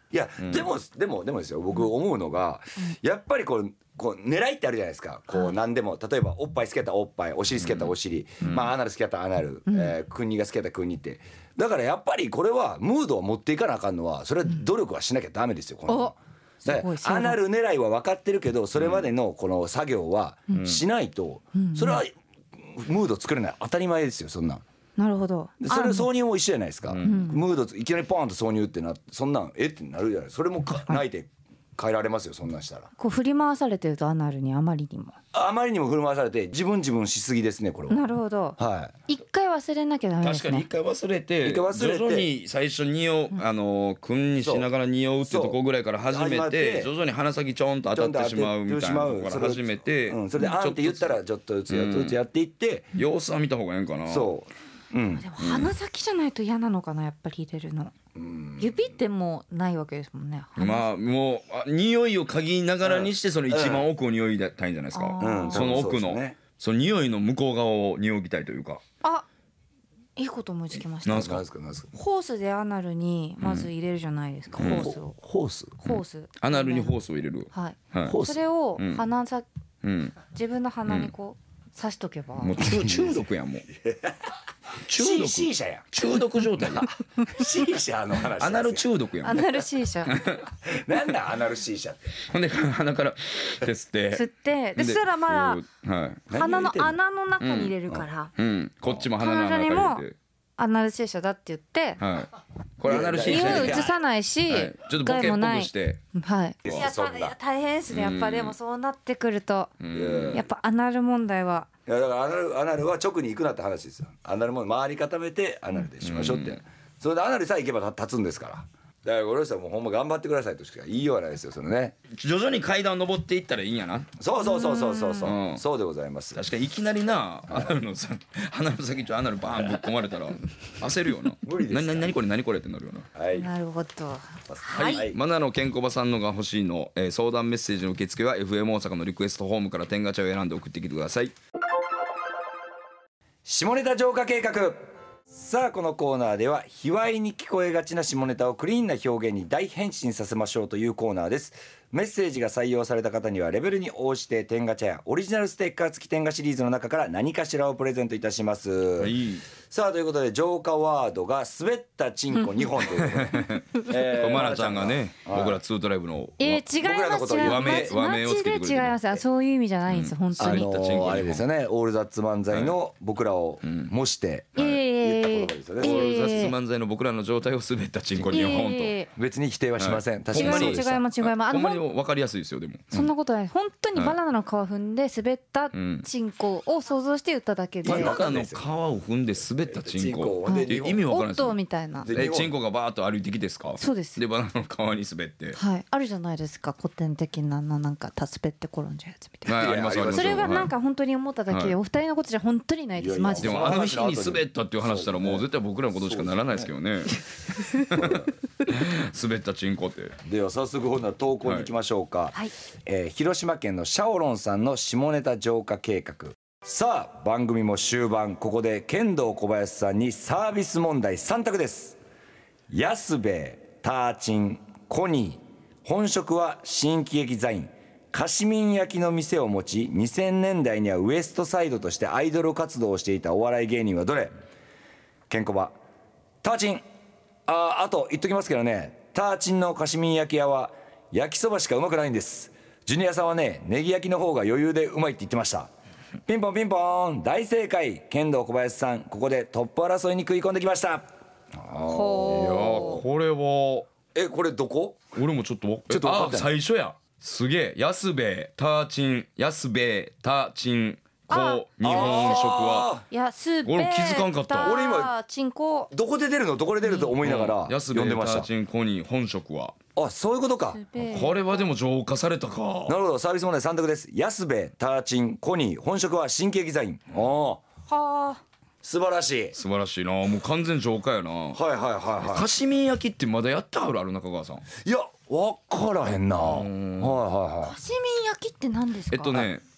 いや、うん、でもでもでもですよ、僕思うのが、うん、やっぱりこうこう狙いってあるじゃないですか。こう何でも、例えばおっぱい好きやったらおっぱい、お尻好きやったらお尻、うん、まあアナル好きやったらアナル、うん、えー、君にが好きやったら君にって。だからやっぱりこれはムードを持っていかなあかんのは、それは努力はしなきゃダメですよ。このだからアナル狙いは分かってるけど、それまでのこの作業はしないと、それはムード作れない、当たり前ですよ、そんなん。 なるほど。 それ挿入も一緒じゃないですか、うん、ムードいきなりポーンと挿入ってな、そんなんえってなるじゃない。それもないで変えられますよ、そんなんしたら。 こう振り回されてるとアナルにあまりにもあまりにも振り回されて自分自分しすぎですね、これは。 なるほど、 はい、 一回忘れなきゃダメですね。 確かに一回忘れて、徐々に最初におあの君にしながらにおうってとこぐらいから始めて、徐々に鼻先ちょんと当たってしまうみたいなとこから始めて、 うん、それであんって言ったらちょっとずつやっとずつやっていって、 うん、様子は見た方がいいんかな。 そう、うん、 でも鼻先じゃないと嫌なのかな、やっぱり入れるの、うん、指ってもうないわけですもんね。 まあもう匂いを嗅ぎながらにして、その一番奥を匂いたいんじゃないですか、うん、その奥の そ, ね、その匂いの向こう側を匂いたいというか。 あ、いいこと思いつきました。 なんすか。 ホースでアナルにまず入れるじゃないですか、うん、ホースを。 ホースホース、うん、 アナルにホースを入れる、 はい、はい、それを鼻先、うん、自分の鼻にこう刺しとけば、 もう中毒やん、もう中毒、 C 社やん、 中毒状態や C 社の話、 アナル中毒やん、 アナル C 社なんだアナル C 社って。 ほんで鼻からって吸って吸ってで、そしたらまだ、はい、鼻の穴の中に入れるから、 うんうん、こっちも鼻の中に入れてアナル C 社だって言って、 はい、これアナル C 社匂い移さないし、はい、 ちょっとボケっぽくして、 はい、いや大変ですね、やっぱ。でもそうなってくると、やっぱアナル問題は。 いやだからアナル、アナルは直に行くなって話ですよ。アナルも周り固めてアナルでしましょうって、うん、それでアナルさえ行けば立つんですから。だからこの人はもうほんま頑張ってくださいとしか言いようがないですよ、それね。 徐々に階段を登っていったらいいんやな。 そうそうそうそうそうそう、うん、そうでございます。 確かにいきなりな、アナルのさ、鼻の先っちょアナルバーンぶっ込まれたら焦るよな。 無理です。 なになにこれ何これってなるよな。 はい、なるほど。 はい、はい、マナのケンコバさんのが欲しいの、えー、相談メッセージの受付は エフエム 大阪のリクエストホームから天ガチャを選んで送ってきてください。 下ネタ浄化計画。さあこのコーナーでは卑猥に聞こえがちな下ネタをクリーンな表現に大変身させましょうというコーナーです。メッセージが採用された方にはレベルに応じて天ガチャやオリジナルステッカー付き天ガシリーズの中から何かしらをプレゼントいたします、はい、さあということで浄化ワードが滑ったチンコにほんということで、 えー、マナちゃんがね、僕らツートライブの、 えー、違います違います和名をつけてくれてる。マジで違います。そういう意味じゃないんです、うん、本当に。 あのー、あれですよね、オールザッツ漫才の僕らを模して、はい、言った言葉ですよね、 えー、オールザッツ漫才の僕らの状態を滑ったチンコにほんと、 えー、別に否定はしません、はい、 確かに違います違います。 ほんまに分かりやすいですよ。でもそんなことない、本当にバナナの皮踏んで滑ったチンコを想像して言っただけで、 バナナの皮を踏んで滑ったチンコ、はい、意味わからないです。 オットーみたいな。 えチンコがバーッと歩いてきてですか。 そうです。 でバナナの皮に滑って、 はい、あるじゃないですか、古典的ななんか滑って転んじゃうやつみたいな、 はい、ありますあります。 それがなんか本当に思っただけで、はい、お二人のことじゃ本当にないです、マジで。 でもあの日に滑ったっていう話したらもう絶対僕らのことしかならないですけどね滑ったチンコって。 では早速ほんなら投稿に行きましょうか、はい、えー、広島県のシャオロンさんの下ネタ浄化計画。さあ番組も終盤、ここで剣道小林さんにサービス問題さん択です。安兵衛、ターチン、コニー、本職は新喜劇座員、カシミン焼きの店を持ちにせんねんだいにはウエストサイドとしてアイドル活動をしていたお笑い芸人はどれ。ケンコバ、ターチン。ああと言っときますけどね、ターチンのカシミン焼き屋は焼きそばしかうまくないんです。ジュニアさんはね、ネギ焼きの方が余裕でうまいって言ってました。ピンポンピンポーン、大正解。剣道小林さん、ここでトップ争いに食い込んできました。あほいやこれはえこれどこ。 俺もちょっとちょっとあ最初や。すげえ。安兵衛、ターチン、安兵衛、ターチン、こう日本食は安兵衛、 俺気づかんかった。 俺今チンコどこで出るのどこで出ると思いながら読んでました。 安兵衛、ターチン、コに本食は。あそういうことか。 これはでも浄化されたか。 なるほど。サービス問題さん択です。安兵衛、ターチン、コニー、本職は新喜劇座員。ああはあ素晴らしい素晴らしいな。もう完全浄化やな。 はいはいはいはい。 カシミン焼きってまだやったあるある中川さん。 いや分からへんな。はいはいはい。 カシミン焼きって何ですか。 えっとね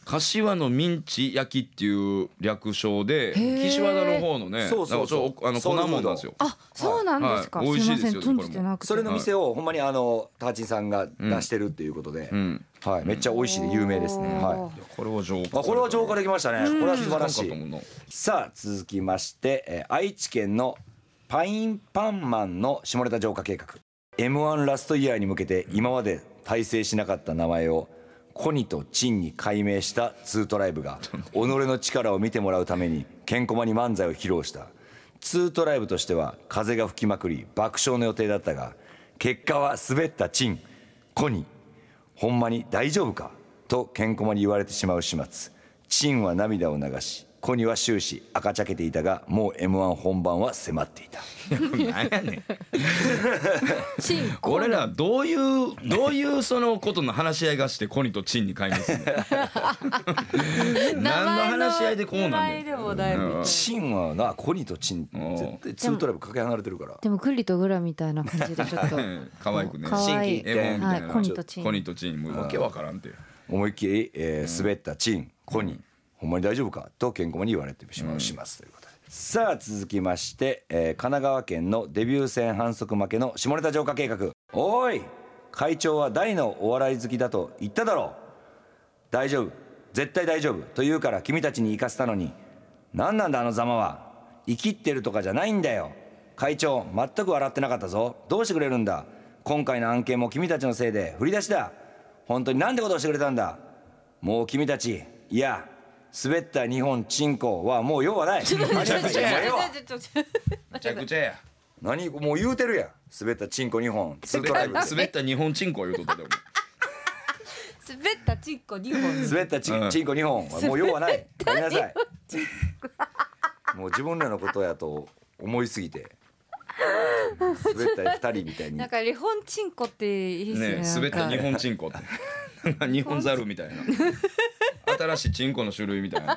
柏のミンチ焼きっていう略称で岸和田の方のねそうそうそうなんかちょあの粉もんなんですよ。 あ、そうなんですか。 はいはい美味しいですよすいません、存じてなくて。 それの店をほんまにあのターチンさんが出してるっていうことで、 うんはい、めっちゃ美味しいで有名ですね。はい。 これは浄化あ、これは浄化できましたね。これは素晴らしい気づかんかったもんな。 さあ続きまして、えー愛知県のパインパンマンの下ネタ浄化計画 エムワン ラストイヤーに向けて今まで大成しなかった名前をコニとチンに改名したツートライブが己の力を見てもらうためにケンコマに漫才を披露した。ツートライブとしては風が吹きまくり爆笑の予定だったが結果は滑ったチンコニほんまに大丈夫かとケンコマに言われてしまう始末。チンは涙を流しコニは終始赤ちゃけていたがもう エムワン 本番は迫っていた。 何やねんチンコ俺らどういうどういうそのことの話し合いがしてコニとチンに改名するの何の話し合いでこうなんだ名前でもだいぶ。 チンはなコニとチン絶対ツートライブかけ離れてるから。 でもグリとグラみたいな感じでちょっと可愛くね可愛い新規一点エモみたいな、 はいコニとチンコニとチンもうわけわからんって。 思いっきり、えー滑ったチンコニほんまに大丈夫かとケンコマに言われてしまうしますということで、さあ続きまして、えー神奈川県のデビュー戦反則負けの下ネタ浄化計画。おい会長は大のお笑い好きだと言っただろう。大丈夫絶対大丈夫と言うから君たちに行かせたのに何なんだあのざまは。生きってるとかじゃないんだよ。会長全く笑ってなかったぞ。どうしてくれるんだ。今回の案件も君たちのせいで振り出しだ。本当になんてことをしてくれたんだ。もう君たちいや滑った日本チンコはもう用はない。めちゃくちゃやええわ。 めちゃくちゃや何もう言うてるやん。滑ったチンコにほんツートライブ滑った日本チンコ言うとったでも滑ったチンコにほん。 滑ったチン,、 うんチンコにほんはもう用はない。やりなさい。もう自分らのことやと思いすぎて滑ったふたりみたいになんか日本チンコっていいですね。 ね滑った日本チンコって日本ザルみたいな新しいチンコの種類みたいな。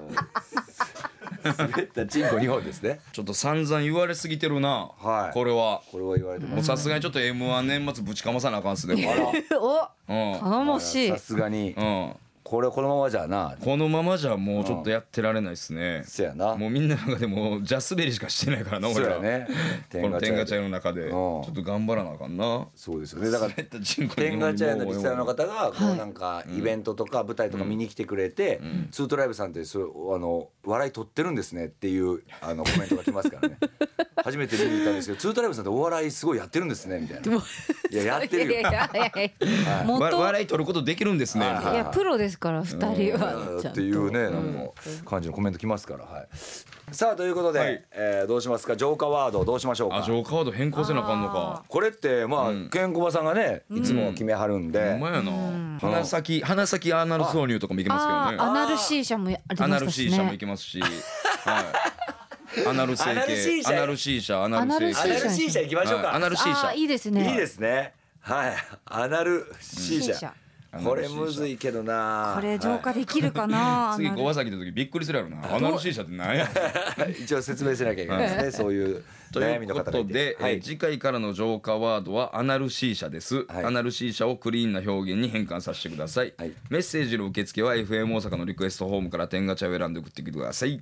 滑ったチンコにほんですね。 ちょっと散々言われすぎてるな、 はいこれはこれは言われてもうます。 さすがにちょっと エムワン 年末ぶちかまさなあかんっすねこれお、 うん頼もしいさ。すがにうんこれこのままじゃなこのままじゃもうちょっとやってられないっすね。 せやな。 もうみんなの中でもジャスベリしかしてないからなそう俺らやね。 この天ガチャの中でちょっと頑張らなあかんな。 そうですよね。だから滑ったチンコに天ガチャ屋のリスナーのもう方がこうなんかイベントとか舞台とか見に来てくれて、ツートライブさんってそうあの笑い取ってるんですねっていうあのコメントが来ますからね。初めて見に行ったんですけど、ツートライブさんってお笑いすごいやってるんですねみたいな。いややってるよ。 いやいやいやいや元わ笑い取ることできるんですね。 はいはいいやプロですから二人はちゃんとっていうねなんか感じのコメント来ますから。はい。さあということで、 はいえーどうしますか。浄化ワードどうしましょうか。 あジョーカード変更せなあかんのか。 これってまあ、ケンコバさんがねいつも決めはるんで、 ほんまやな。鼻先鼻先アナル挿入とかもいけますけどね。 あーアナル C 社もありアナましたしル C 社もいね。 けますし、はい。アナル整アナル C 形、 社アナル C 社、アナル整アナル C アナ形、 ル C 社行きましょうか。 はいアナル C 社あー。いいですね。 いいですね。はい。アナル C 社。 C 社これむずいけどな。 これ浄化できるかな。 次アナル小崎の時びっくりするやろな。アナル C 社って何や。 はい一応説明しなきゃいけないですね。そういうと悩いうことみの方がいて。 で、 はいえー次回からの浄化ワードはアナル C 社です、 はいアナル C 社をクリーンな表現に変換させてください、 はいメッセージの受付は エフエム 大阪のリクエストホームから天ガチャを選んで送ってきてください。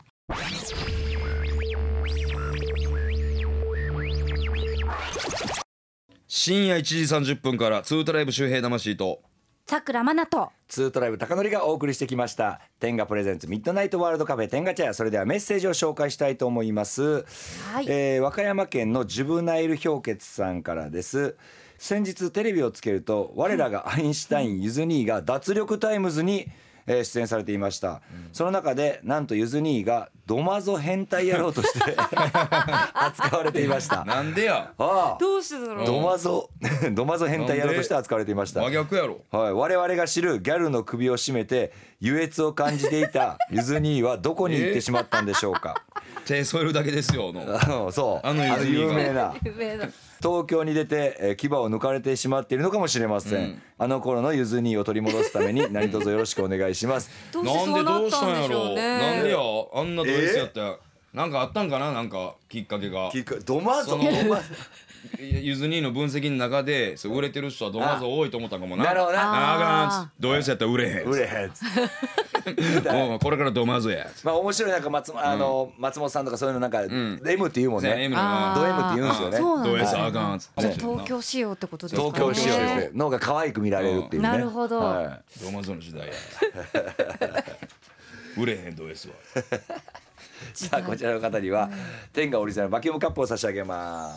深夜いちじさんじゅっぷんからツートライブ周平魂とさくらまなと。 ツートライブ高則がお送りしてきました天ガプレゼンツミッドナイトワールドカフェ天ガチャ。それではメッセージを紹介したいと思います、 はいえー和歌山県のジュブナイル氷結さんからです。先日テレビをつけると我らがアインシュタインゆず兄が脱力タイムズにえー出演されていました、その中でなんとゆず兄がドマゾ変態野郎として扱われていましたなんでやああどうしてだろう。 ドマゾドマゾ変態野郎として扱われていました。 真逆やろ。 はい、我々が知るギャルの首を絞めて優越を感じていたゆず兄はどこに行ってしまったんでしょうか。 手添えるだけですよのあのそうあのゆず兄が有名な有名な東京に出て、えー牙を抜かれてしまっているのかもしれません、 うんあの頃のゆず兄を取り戻すために何卒よろしくお願いします。 どうしてなんでそうなっどうしたたんんでしょうやろなんでね。 やあんなド S やったらなんかあったんかな、なんかきっかけが。 きっかドマゾそのドマゾゆず兄の分析の中でそう売れてる人はドマゾ多いと思ったんかもな。 なるほどなあかんっつってド S やったら売れへんっつって売れへんっつってもうこれからドマゾやっつってまあ面白いなんか松あの松本さんとかそういうのなんか M って言うもんそうやね M のあード M って言うんですよねドそうなんだ S あかんっつってじゃあ東京仕様ってことですかね。 東京仕様ですね脳が可愛く見られるっていうねなるほどはいドマゾの時代や売れへんド S はさあこちらの方には天下オリジナルバキュームカップを差し上げます。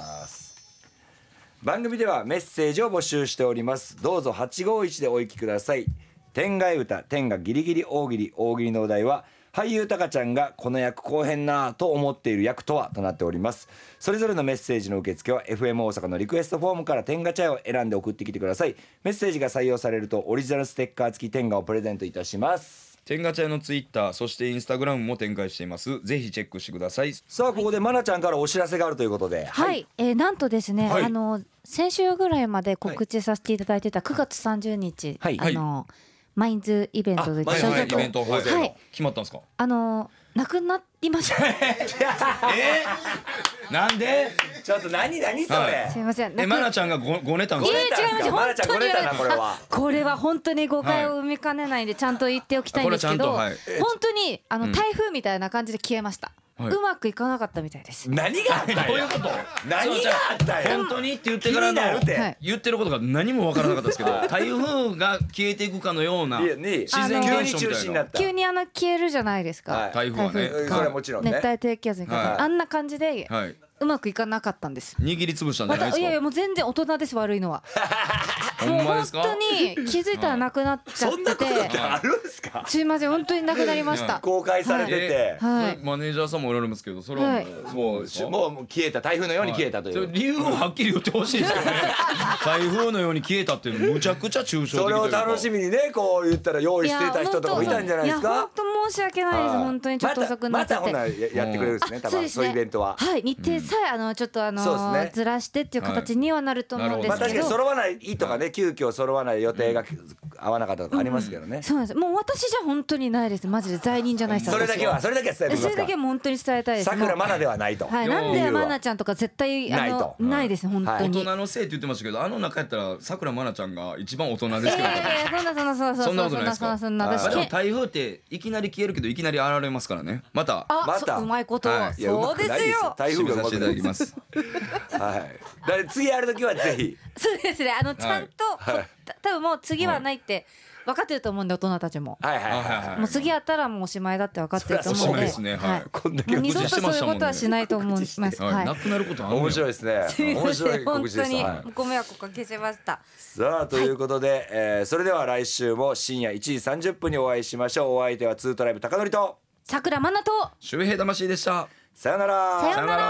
番組ではメッセージを募集しております。どうぞはちごいちでお行きください。天下歌天下ギリギリ大喜利大喜利のお題は俳優タカちゃんがこの役こうへんなと思っている役とはとなっております。それぞれのメッセージの受付は エフエム 大阪のリクエストフォームから天下茶屋を選んで送ってきてください。メッセージが採用されるとオリジナルステッカー付き天下をプレゼントいたします。 天下茶屋のツイッターそしてインスタグラムも展開しています。ぜひチェックしてください。 さあここでマナちゃんからお知らせがあるということで、 はい、えーなんとですね、 はいあの先週ぐらいまで告知させていただいてたくがつさんじゅうにち、 はいあのマインズイベントであマインズはい、イちょっとベント、はいはい決まったんですか。 あのなくなりましたえー、なんでちょっと何何それ、 はいすいませんなえくマナちゃんがごごねたんですか。 いえ違いますマナちゃんこれたなこれはこれは本当に誤解を生みかねないんでちゃんと言っておきたいんですけど、 これはちゃんとはい本当にあの台風みたいな感じで消えました、 はいうまくいかなかったみたいです。 何があったんやどういうこと。 何があったんや本当にって言ってからの気になるってはい言ってることが何もわからなかったですけど、台風が消えていくかのようないやね自然急に現象みたいな。 中止になった急にあの消えるじゃないですか、 はい台風はねうんそれはもちろんね熱帯低気圧にかかる、 はいあんな感じではい。 うまくいかなかったんです。 握りつぶしたんじゃまたいないですか。 やいやもう全然大人です悪いのはほもうん本まですか。 当に気づいたらなくなっちゃっそんなてことっててあるんですかすいません本当になくなりました公開されてて、 はいそれマネージャーさんもおられますけど、それははいもうもうしもうもう消えた台風のように消えたという、 それ理由をはっきり言ってほしいですよね。台風のように消えたっていうのむちゃくちゃ抽象的それを楽しみにねこう言ったら用意してた人とかもいたんじゃないですか。 いや本当申し訳ないですはい本当にちょっと遅くなっちゃって、 またまたほなややってくれるんですね、多分そういうイベントは。 はい日程さえあのちょっとあのそうですねずらしてっていう形にはなると思うんでまあすけど、 確かに揃わないとかね、急遽揃わない予定が合わなかったとかありますけどね。 そうなんですもう私じゃ本当にないですマジで罪人じゃないですそれだけはそれだけは伝えておきますかそれだけは本当に伝えたいですさくらもまなではないと。 うはいようなんでマナちゃんとか絶対あないとのないです本当大に人のせいって言ってましたけど、あの中やったらさくらまなちゃんが一番大人いですけど、 やいやいやそんなそんなそんなそんなことないですか。 そんなそんなまあでも私け台風っていきなり消えるけどいきなり現れますからね。またあまたそううまいこと、 はいいやうまそうですくないですよよ台風がうま締めさせていただきくないます。 はい。だから次やるときはぜひ。 そうですねあのちゃんと、 はいた多分もう次はないって分かってると思うんで大人たちも、 はいはいはいははいもう次やったらもうおしまいだって分かってると思うんでおしまいですねはいい。こんだけもう二度とそういうことはしないと思います。 はい、 はいなくなることあるのよ。 面白いですね。 すいま面白いせん本告知でした。 当にはいご迷惑おかけしました。 さあということで、えーそれでは来週も深夜いちじさんじゅっぷんにお会いしましょう。お相手はツートライブ高典とさくらまなと周平魂でした。 さよなら。 さよなら。